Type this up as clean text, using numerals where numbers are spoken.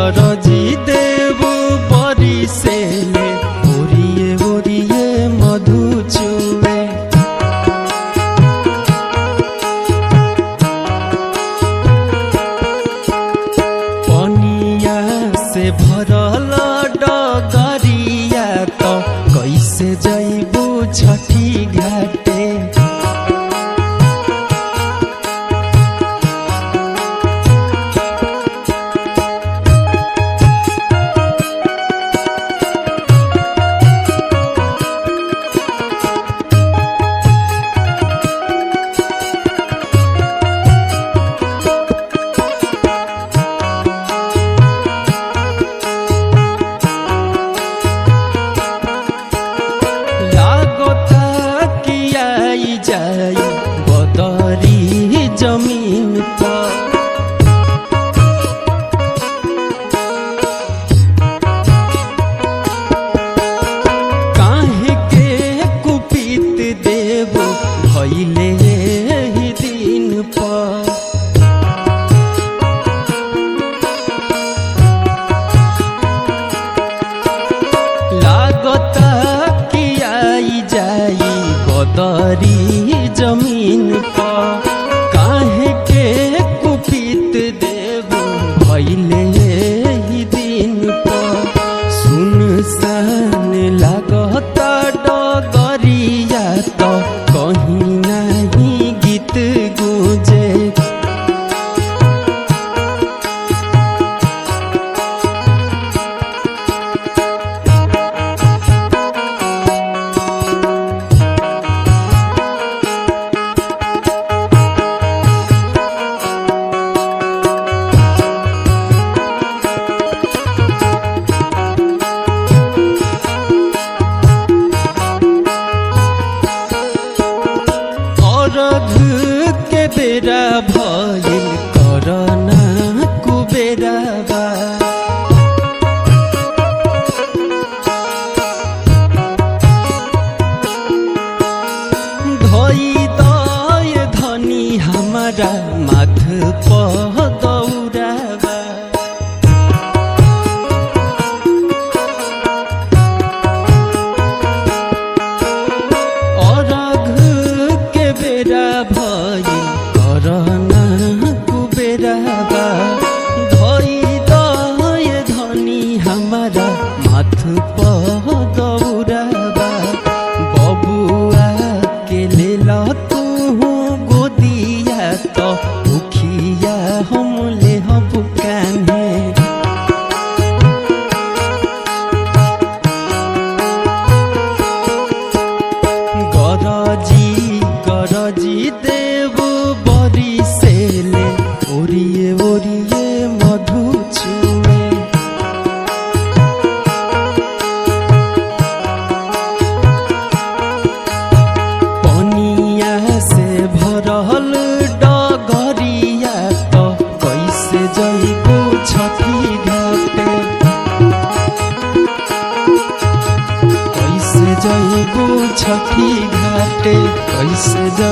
गरजी देव बरिसेले ओरिए ओरिए मधु चुए। पनिया से भरल डगरिया तो कैसे जइबू छठी घाटे। जमीन पर काहे के कुपित देव भइले ही दिन पर। लागता कि आई जाई बदरी जमीन पर। काहे के कुपित देव भइले ही दिन पर। सुनसान लागता डगरिया तो कहीं नहीं गीत गूंजे। के बेरा भइल करना कुबेरा बा। धोई दय धनी हमारा माथ पर दौड़ाबा। बेरा भइल करना कुबेराबा। धोई दय धनी हमारा माथ पर दौड़ाबा। बबुआ के लेल तू गोदिया तो उखिया हम लेहब कान्हे। गरजी देव बरिसेले ओरिए ओरिए मधु चुए। पनिया से भरल डगरिया तो कैसे जइबू छठी घाटे। कैसे जइबू छठी घाटे। कैसे